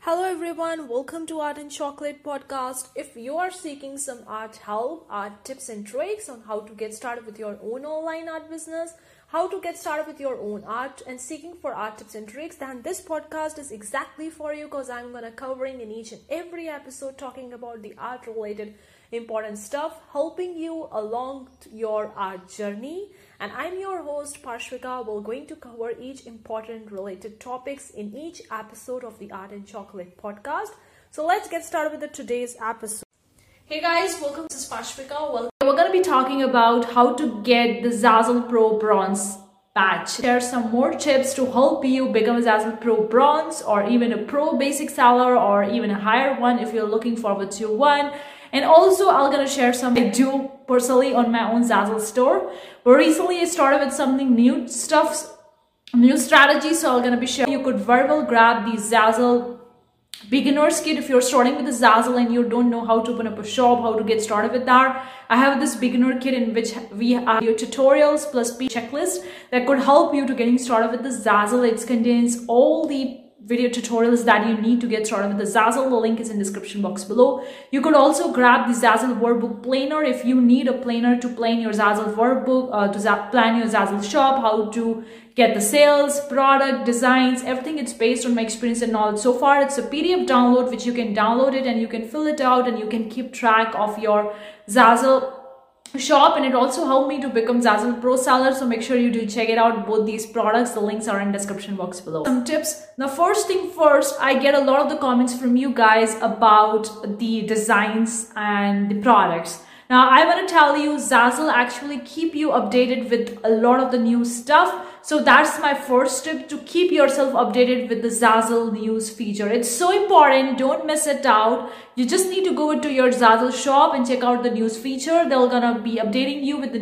Hello everyone, welcome to Art and Chocolate podcast. If you are seeking some art help, art tips and tricks on how to get started with your own online art business, how to get started with your own art and seeking for art tips and tricks, then this podcast is exactly for you because I'm going to covering in each and every episode talking about the art related important stuff, helping you along your art journey. And I'm your host Parshvika. We're going to cover each important related topics in each episode of the Art and Chocolate podcast. So let's get started with today's episode. Hey guys, welcome. This is Parshvika. We're going to be talking about how to get the Zazzle Pro Bronze badge. Share some more tips to help you become a Zazzle Pro Bronze or even a Pro Basic seller or even a higher one if you're looking forward to one. And also, I'm gonna share some I do personally on my own Zazzle store. But recently, I started with something new strategy. So I'm gonna be sharing. You could very well grab the Zazzle beginner's kit if you're starting with the Zazzle and you don't know how to open up a shop, how to get started with that. I have this beginner kit in which we have your tutorials plus checklist that could help you to getting started with the Zazzle. It contains all the video tutorials that you need to get started with the Zazzle. The link is in the description box below. You could also grab the Zazzle workbook planner if you need a planner to plan your Zazzle workbook, to plan your Zazzle shop, how to get the sales, product, designs, everything. It's based on my experience and knowledge so far. It's a PDF download which you can download it and you can fill it out and you can keep track of your Zazzle shop, and it also helped me to become Zazzle Pro seller. So make sure you do check it out, both these products. The links are in description box below. Some tips. Now, first thing first, I get a lot of the comments from you guys about the designs and the products. Now, I want to tell you, Zazzle actually keep you updated with a lot of the new stuff. So that's my first tip, to keep yourself updated with the Zazzle news feature. It's so important. Don't miss it out. You just need to go to your Zazzle shop and check out the news feature. They're gonna be updating you with the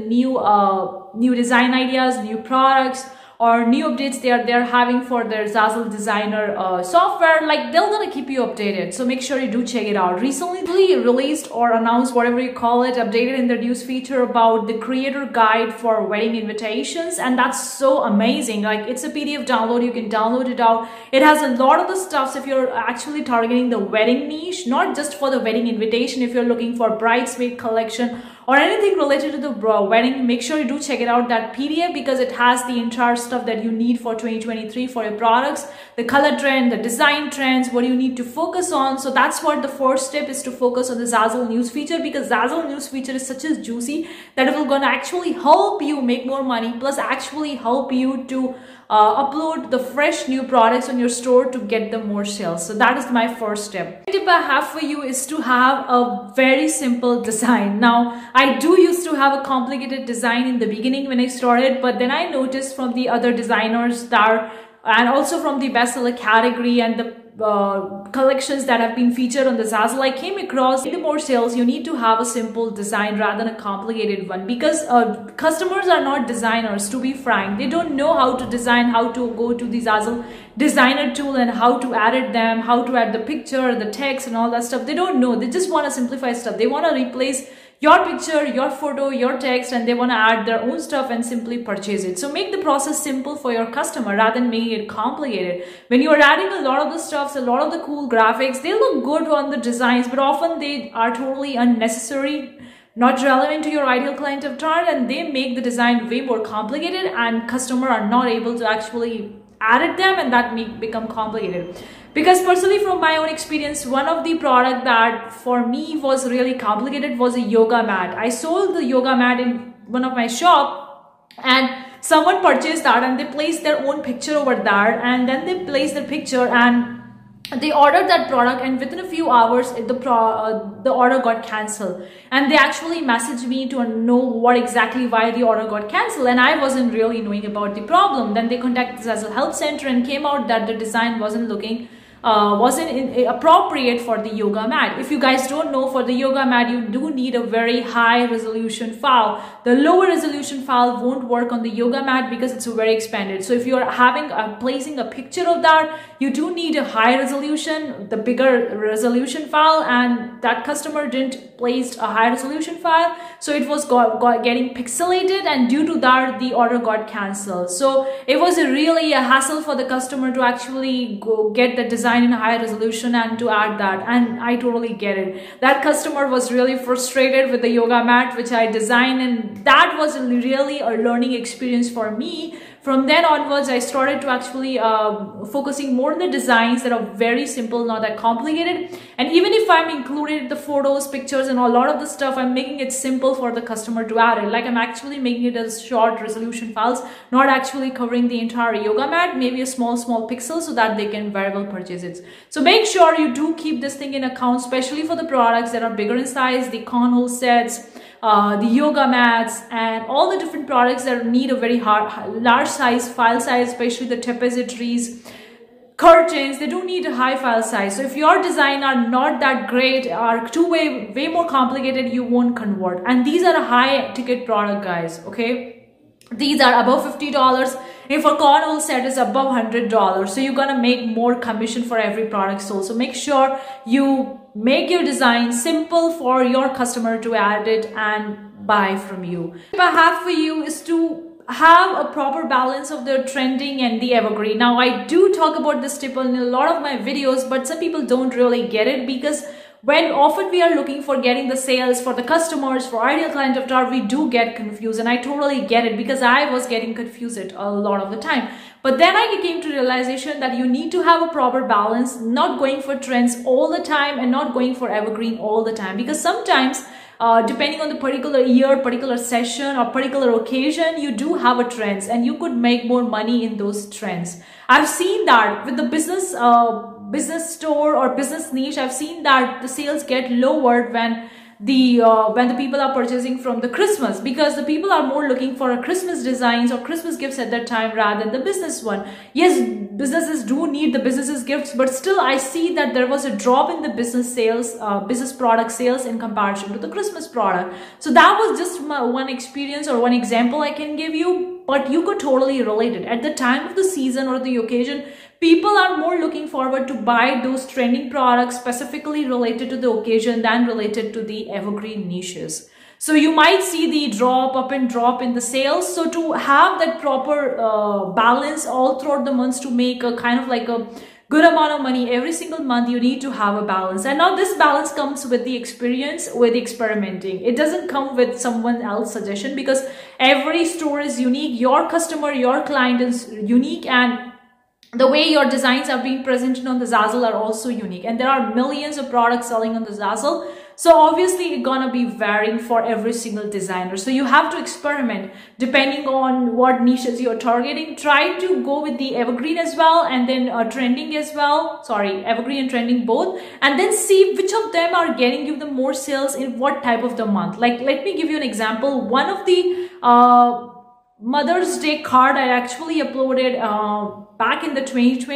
new design ideas, new products, or new updates they're having for their Zazzle designer software. Like, they're gonna keep you updated, so make sure you do check it out. Recently released or announced, whatever you call it, updated in the news feature about the creator guide for wedding invitations, and that's so amazing. Like, it's a PDF download, you can download it out. It has a lot of the stuff if you're actually targeting the wedding niche, not just for the wedding invitation. If you're looking for bridesmaid collection or anything related to the wedding, make sure you do check it out, that PDF, because it has the entire stuff that you need for 2023 for your products, the color trend, the design trends, what you need to focus on. So that's what the first step is, to focus on the Zazzle news feature, because Zazzle news feature is such as juicy that it will gonna actually help you make more money, plus actually help you to upload the fresh new products on your store to get them more sales. So that is my first step. The tip I have for you is to have a very simple design. Now, I do used to have a complicated design in the beginning when I started, but then I noticed from the other designers and also from the bestseller category and the collections that have been featured on the Zazzle, I came across, the more sales, you need to have a simple design rather than a complicated one, because customers are not designers, to be frank. They don't know how to design, how to go to the Zazzle designer tool and how to edit them, how to add the picture, the text and all that stuff. They don't know. They just want to simplify stuff. They want to replace your picture, your photo, your text, and they want to add their own stuff and simply purchase it. So make the process simple for your customer rather than making it complicated. When you are adding a lot of the stuffs, a lot of the cool graphics, they look good on the designs, but often they are totally unnecessary, not relevant to your ideal client avatar, and they make the design way more complicated and customer are not able to actually edit them, and that may become complicated. Because personally, from my own experience, one of the product that for me was really complicated was a yoga mat. I sold the yoga mat in one of my shop, and someone purchased that and they placed their own picture over there, and then they placed the picture and they ordered that product, and within a few hours the order got cancelled, and they actually messaged me to know what exactly why the order got cancelled, and I wasn't really knowing about the problem. Then they contacted the Zazzle Help Center and came out that the design wasn't appropriate for the yoga mat. If you guys don't know, for the yoga mat you do need a very high resolution file. The lower resolution file won't work on the yoga mat because it's very expanded. So if you're placing a picture of that, you do need a high resolution, the bigger resolution file, and that customer didn't place a high resolution file, so it was getting pixelated, and due to that the order got cancelled. So it was really a hassle for the customer to actually go get the design design in high resolution and to add that. And I totally get it. That customer was really frustrated with the yoga mat which I designed, and that was really a learning experience for me. From then onwards, I started to actually focusing more on the designs that are very simple, not that complicated. And even if I'm included the photos, pictures, and a lot of the stuff, I'm making it simple for the customer to add it. Like I'm actually making it as short resolution files, not actually covering the entire yoga mat, maybe a small pixel so that they can variable purchase it. So make sure you do keep this thing in account, especially for the products that are bigger in size, the cornhole sets, the yoga mats, and all the different products that need a very large size file size, especially the tapestries, curtains. They do need a high file size. So if your design are not that great, are way more complicated, you won't convert. And these are a high ticket product, guys. Okay, these are above $50. If a cornhole set is above $100, so you're gonna make more commission for every product sold. So make sure you make your design simple for your customer to add it and buy from you. Tip I have for you is to have a proper balance of the trending and the evergreen. Now I do talk about this tip in a lot of my videos, but some people don't really get it, because when often we are looking for getting the sales for the customers, for ideal client avatar, we do get confused. And I totally get it, because I was getting confused a lot of the time. But then I came to realization that you need to have a proper balance, not going for trends all the time and not going for evergreen all the time. Because sometimes, depending on the particular year, particular session, or particular occasion, you do have a trends and you could make more money in those trends. I've seen that with the business store or business niche. I've seen that the sales get lowered when the people are purchasing from the Christmas, because the people are more looking for a Christmas designs or Christmas gifts at that time rather than the business one. Yes, businesses do need the businesses gifts, but still I see that there was a drop in the business sales, business product sales in comparison to the Christmas product. So that was just one experience or one example I can give you, but you could totally relate it. At the time of the season or the occasion, people are more looking forward to buy those trending products specifically related to the occasion than related to the evergreen niches. So you might see the up and drop in the sales. So to have that proper balance all throughout the months, to make a kind of like a good amount of money every single month, you need to have a balance. And now this balance comes with the experience, with experimenting. It doesn't come with someone else's suggestion, because every store is unique. Your customer, your client is unique, and the way your designs are being presented on the Zazzle are also unique. And there are millions of products selling on the Zazzle. So obviously it's gonna be varying for every single designer. So you have to experiment depending on what niches you're targeting. Try to go with the evergreen as well, and then trending as well. Sorry, evergreen and trending both. And then see which of them are getting you the more sales in what type of the month. Like, let me give you an example. One of the Mother's Day card I actually uploaded back in the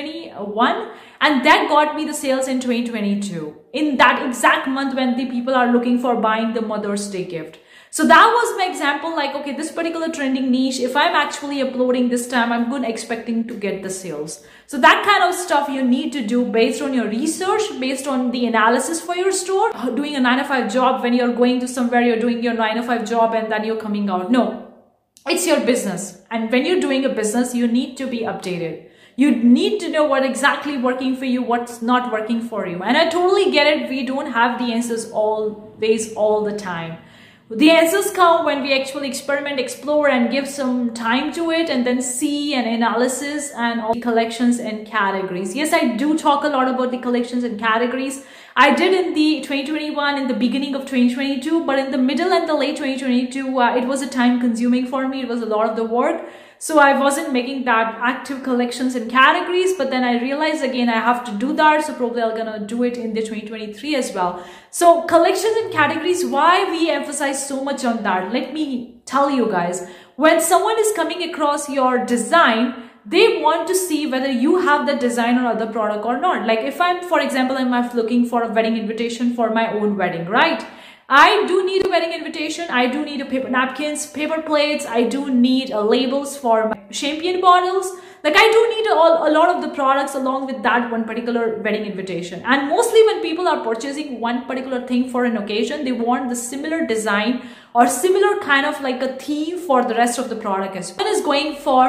2021, and that got me the sales in 2022, in that exact month when the people are looking for buying the Mother's Day gift. So that was my example, like, okay, this particular trending niche, if I'm actually uploading this time, I'm good expecting to get the sales. So that kind of stuff you need to do based on your research, based on the analysis for your store. Doing a 9-to-5 job, when you're going to somewhere, you're doing your 9-to-5 job and then you're coming out. No. It's your business, and when you're doing a business, you need to be updated. You need to know what exactly working for you, what's not working for you. And I totally get it. We don't have the answers always all the time. The answers come when we actually experiment, explore, and give some time to it, and then see an analysis and all the collections and categories. Yes, I do talk a lot about the collections and categories. I did in the 2021, in the beginning of 2022, but in the middle and the late 2022, it was a time consuming for me. It was a lot of the work. So I wasn't making that active collections and categories, but then I realized again, I have to do that. So probably I'm gonna do it in the 2023 as well. So collections and categories, why we emphasize so much on that? Let me tell you guys, when someone is coming across your design, they want to see whether you have the design or other product or not. Like if I'm, for example, I'm looking for a wedding invitation for my own wedding, right? I do need a wedding invitation. I do need a paper napkins, paper plates. I do need labels for my champagne bottles. Like I do need a lot of the products along with that one particular wedding invitation. And mostly when people are purchasing one particular thing for an occasion, they want the similar design or similar kind of like a theme for the rest of the product as well. One is going for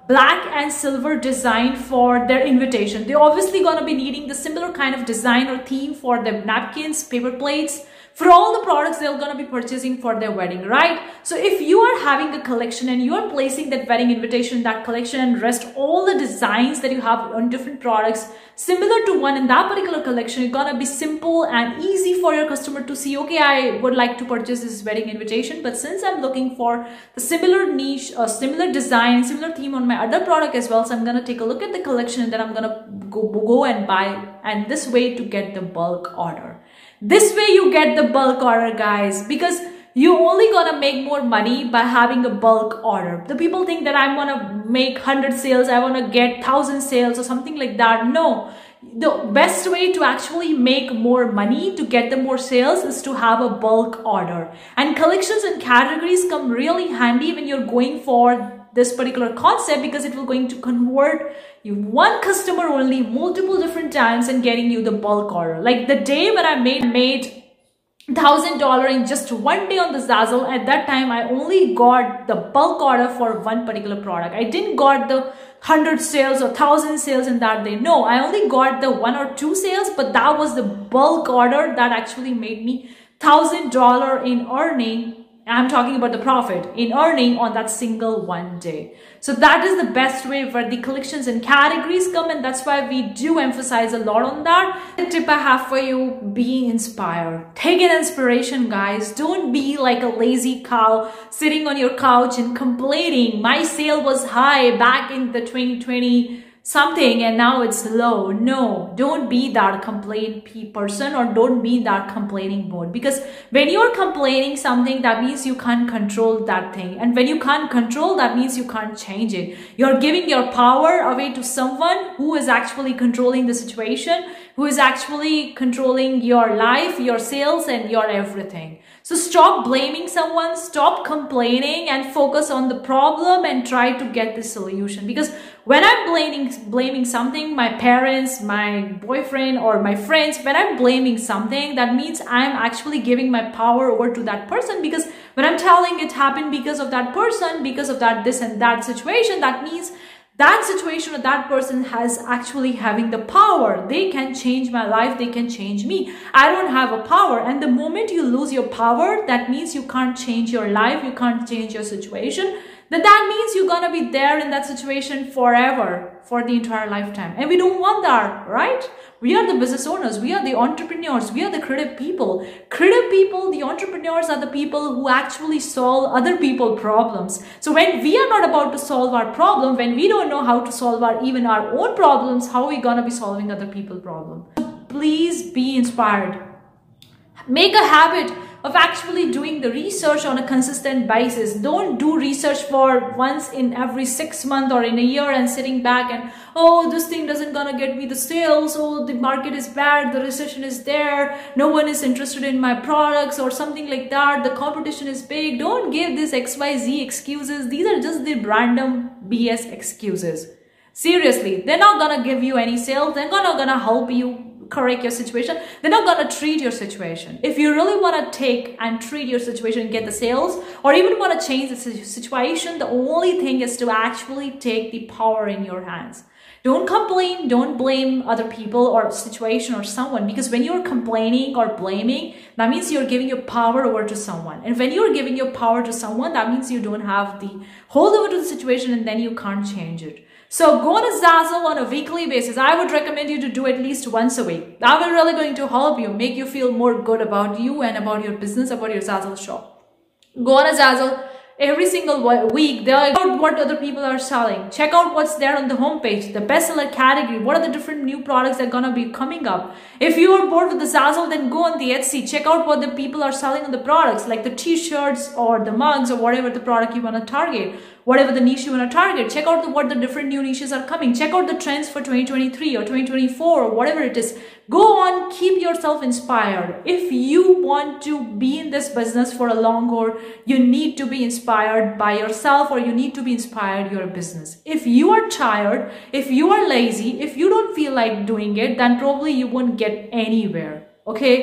black and silver design for their invitation. They're obviously going to be needing the similar kind of design or theme for their napkins, paper plates, for all the products they're going to be purchasing for their wedding, right? So if you are having a collection and you are placing that wedding invitation in that collection and rest all the designs that you have on different products similar to one in that particular collection, it's going to be simple and easy for your customer to see, okay, I would like to purchase this wedding invitation, but since I'm looking for the similar niche or similar design, similar theme on my other product as well, so I'm going to take a look at the collection and then I'm going to go and buy, and this way to get the bulk order. This way you get the bulk order, guys, because you only gonna make more money by having a bulk order. The people think that I'm gonna make 100 sales, I wanna get 1,000 sales or something like that. No, the best way to actually make more money, to get the more sales, is to have a bulk order. And collections and categories come really handy when you're going for this particular concept, because it will going to convert you one customer only multiple different times and getting you the bulk order. Like the day when I made $1,000 in just one day on the Zazzle, at that time I only got the bulk order for one particular product. I didn't got the 100 sales or 1,000 sales in that day. No, I only got the 1 or 2 sales, but that was the bulk order that actually made me $1,000 in earning. I'm talking about the profit in earning on that single one day. So that is the best way where the collections and categories come, and that's why we do emphasize a lot on that. The tip I have for you, be inspired. Take an inspiration, guys. Don't be like a lazy cow sitting on your couch and complaining. My sale was high back in the 2020 something and now it's low. No, don't be that complaint person, or don't be in that complaining mode, because when you're complaining something, that means you can't control that thing, and when you can't control, that means you can't change it. You're giving your power away to someone who is actually controlling the situation, who is actually controlling your life, your sales, and your everything. So stop blaming someone, stop complaining, and focus on the problem and try to get the solution. Because when I'm blaming something, my parents, my boyfriend, or my friends, when I'm blaming something, that means I'm actually giving my power over to that person. Because when I'm telling it happened because of that person, because of that this and that situation, that means that situation or that person has actually having the power. They can change my life. They can change me. I don't have a power. And the moment you lose your power, that means you can't change your life. You can't change your situation. Then that means you're gonna be there in that situation forever, for the entire lifetime. And we don't want that, right? We are the business owners. We are the entrepreneurs. We are the creative people. Creative people, the entrepreneurs, are the people who actually solve other people's problems. So when we are not about to solve our problem, when we don't know how to solve even our own problems, how are we gonna be solving other people's problems? Please be inspired. Make a habit of actually doing the research on a consistent basis. Don't do research for once in every 6 months or in a year and sitting back and, oh, this thing doesn't gonna get me the sales, oh, the market is bad, the recession is there, no one is interested in my products or something like that, the competition is big. Don't give these XYZ excuses. These are just the random BS excuses. Seriously, they're not gonna give you any sales. They're not gonna help you correct your situation. They're not going to treat your situation. If you really want to take and treat your situation and get the sales, or even want to change the situation, the only thing is to actually take the power in your hands. Don't complain, don't blame other people or situation or someone, because when you're complaining or blaming, that means you're giving your power over to someone. And when you're giving your power to someone, that means you don't have the hold over to the situation, and then you can't change it. So go to Zazzle on a weekly basis. I would recommend you to do at least once a week. That will really going to help you, make you feel more good about you and about your business, about your Zazzle shop. Go on a Zazzle every single week. Check out what other people are selling. Check out what's there on the homepage, the bestseller category. What are the different new products that are gonna be coming up? If you are bored with the Zazzle, then go on the Etsy. Check out what the people are selling on the products, like the t-shirts or the mugs or whatever the product you want to target. Whatever the niche you want to target, check out what the different new niches are coming. Check out the trends for 2023 or 2024 or whatever it is. Go on, keep yourself inspired. If you want to be in this business for a long haul, you need to be inspired by yourself, or you need to be inspired your business. If you are tired, if you are lazy, if you don't feel like doing it, then probably you won't get anywhere. Okay?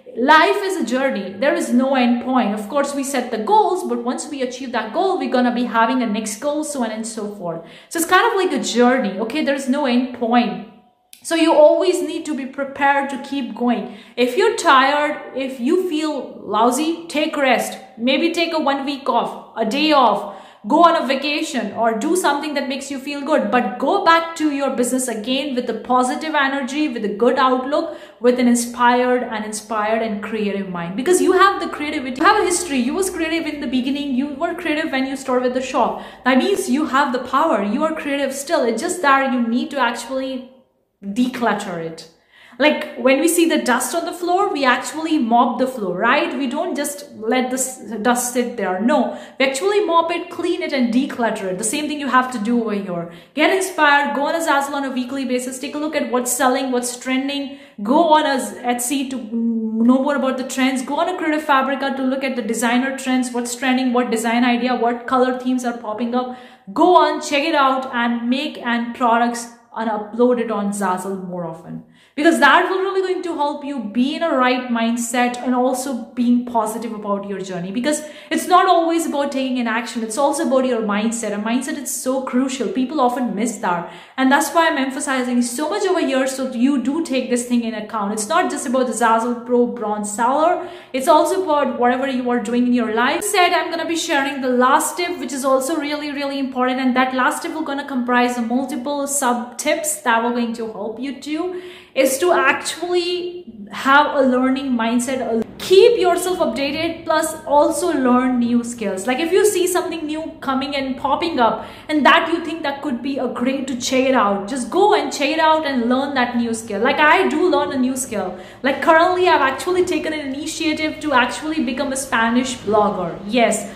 life is a journey. There is no end point. Of course, we set the goals, but once we achieve that goal, we're going to be having a next goal, so on and so forth. So it's kind of like a journey. Okay, there is no end point. So you always need to be prepared to keep going. If you're tired, if you feel lousy, take rest. Maybe take a 1 week off, a day off. Go on a vacation or do something that makes you feel good, but go back to your business again with a positive energy, with a good outlook, with an inspired and creative mind, because you have the creativity, you have a history. You was creative in the beginning. You were creative when you started the shop. That means you have the power. You are creative still. It's just that you need to actually declutter it. Like when we see the dust on the floor, we actually mop the floor, right? We don't just let the dust sit there. No, we actually mop it, clean it, and declutter it. The same thing you have to do over here. Get inspired, go on a Zazzle on a weekly basis, take a look at what's selling, what's trending, go on a Etsy to know more about the trends, go on a Creative Fabrica to look at the designer trends, what's trending, what design idea, what color themes are popping up. Go on, check it out, and make and products and upload it on Zazzle more often, because that will really going to help you be in a right mindset and also being positive about your journey, because it's not always about taking an action. It's also about your mindset, and mindset is so crucial. People often miss that, and that's why I'm emphasizing so much over here, so you do take this thing in account. It's not just about the Zazzle Pro Bronze Seller. It's also about whatever you are doing in your life. Said, I'm going to be sharing the last tip, which is also really important, and that last tip will going to comprise of multiple sub tips that are going to help you too, is to actually have a learning mindset. Keep yourself updated, plus also learn new skills. Like if you see something new coming and popping up and that you think that could be a great to check it out, just go and check it out and learn that new skill. Like I do learn a new skill. Like currently I've actually taken an initiative to actually become a Spanish blogger. Yes,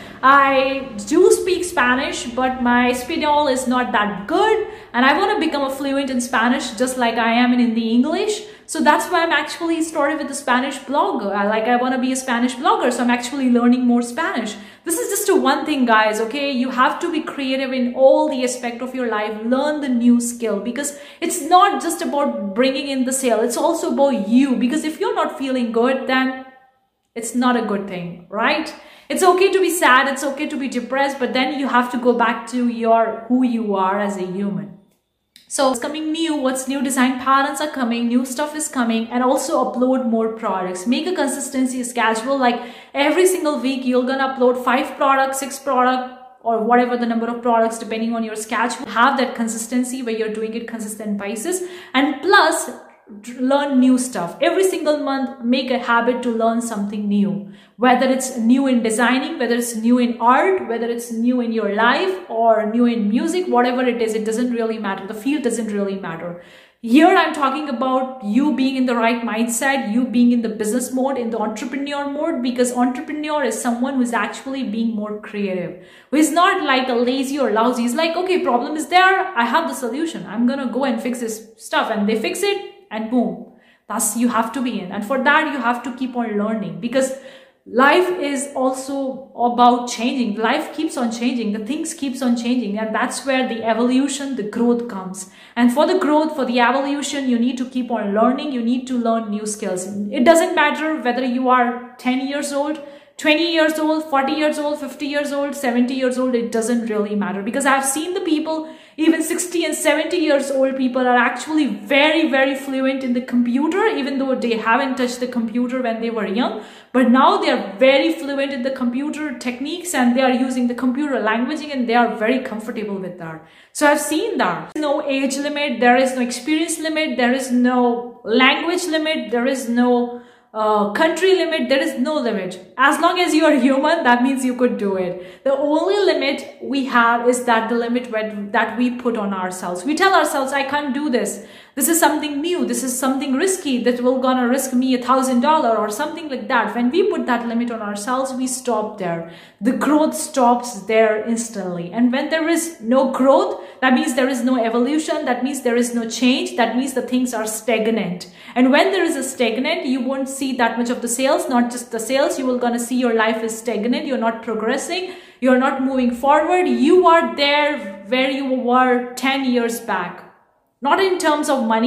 I do speak Spanish, but my Espanol is not that good, and I want to become a fluent in Spanish just like I am in the English. So that's why I'm actually started with the Spanish blog. I want to be a Spanish blogger, so I'm actually learning more Spanish. This is just a one thing, guys, okay? You have to be creative in all the aspect of your life. Learn the new skill, because it's not just about bringing in the sale. It's also about you, because if you're not feeling good, then it's not a good thing, right? It's okay to be sad, it's okay to be depressed, but then you have to go back to who you are as a human. So it's coming new, what's new design patterns are coming, new stuff is coming, and also upload more products. Make a consistency schedule, like every single week you're gonna upload 5 products, 6 products, or whatever the number of products depending on your schedule. Have that consistency where you're doing it consistent basis, and plus learn new stuff. Every single month, make a habit to learn something new, whether it's new in designing, whether it's new in art, whether it's new in your life or new in music, whatever it is, it doesn't really matter. The field doesn't really matter. Here I'm talking about you being in the right mindset, you being in the business mode, in the entrepreneur mode, because entrepreneur is someone who's actually being more creative, who is not like a lazy or lousy. He's like, okay, problem is there, I have the solution, I'm gonna go and fix this stuff, and they fix it, and boom. Thus you have to be in, and for that you have to keep on learning, because life is also about changing. Life keeps on changing, the things keeps on changing, and that's where the evolution, the growth comes. And for the growth, for the evolution, you need to keep on learning. You need to learn new skills. It doesn't matter whether you are 10 years old, 20 years old, 40 years old, 50 years old, 70 years old. It doesn't really matter, because I've seen the people, even 60 and 70 years old people are actually very fluent in the computer, even though they haven't touched the computer when they were young. But now they are very fluent in the computer techniques, and they are using the computer languaging, and they are very comfortable with that. So I've seen that. There is no age limit, there is no experience limit, there is no language limit, there is no country limit, there is no limit. As long as you are human, that means you could do it. The only limit we have is that the limit that we put on ourselves. We tell ourselves, I can't do this. This is something new. This is something risky that will gonna risk me $1,000 or something like that. When we put that limit on ourselves, we stop there. The growth stops there instantly. And when there is no growth, that means there is no evolution. That means there is no change. That means the things are stagnant. And when there is a stagnant, you won't see that much of the sales, not just the sales. You will gonna see your life is stagnant. You're not progressing. You're not moving forward. You are there where you were 10 years back. Not in terms of money,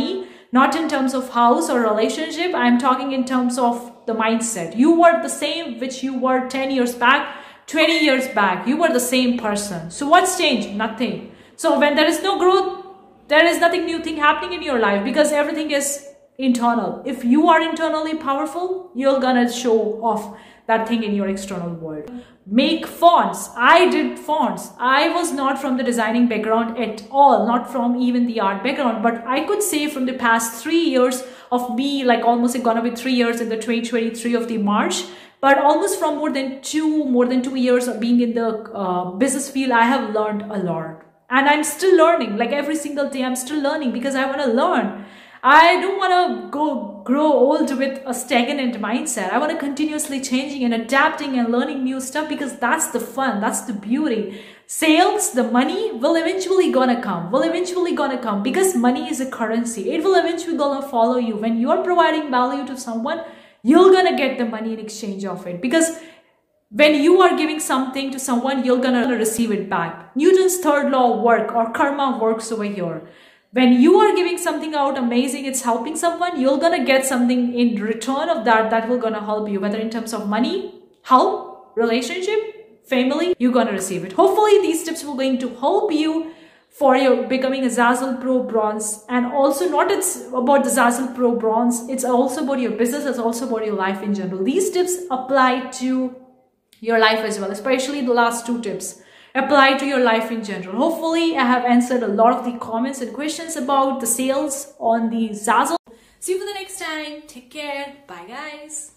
not in terms of house or relationship. I'm talking in terms of the mindset. You were the same which you were 10 years back, 20 years back. You were the same person. So what's changed? Nothing. So when there is no growth, there is nothing new thing happening in your life, because everything is internal. If you are internally powerful, you're gonna show off that thing in your external world. Make fonts. I did fonts. I was not from the designing background at all, not from even the art background, but I could say from the past 3 years of me, like almost gonna be 3 years in the 2023 of the March, but almost from more than two years of being in the business field, I have learned a lot. And I'm still learning. Like every single day, I'm still learning because I want to learn. I don't want to grow old with a stagnant mindset. I want to continuously changing and adapting and learning new stuff, because that's the fun. That's the beauty. Sales, the money will eventually gonna come. Because money is a currency. It will eventually gonna follow you. When you're providing value to someone, you're gonna get the money in exchange of it. Because when you are giving something to someone, you're gonna receive it back. Newton's third law of work, or karma, works over here. When you are giving something out amazing, it's helping someone, you're gonna get something in return of that will gonna help you, whether in terms of money, help, relationship, family, you're gonna receive it. Hopefully these tips will going to help you for your becoming a Zazzle Pro Bronze. And also, not it's about the Zazzle Pro Bronze, it's also about your business, it's also about your life in general. These tips apply to your life as well, especially the last 2 tips apply to your life in general. Hopefully I have answered a lot of the comments and questions about the sales on the Zazzle. See you for the next time. Take care. Bye guys.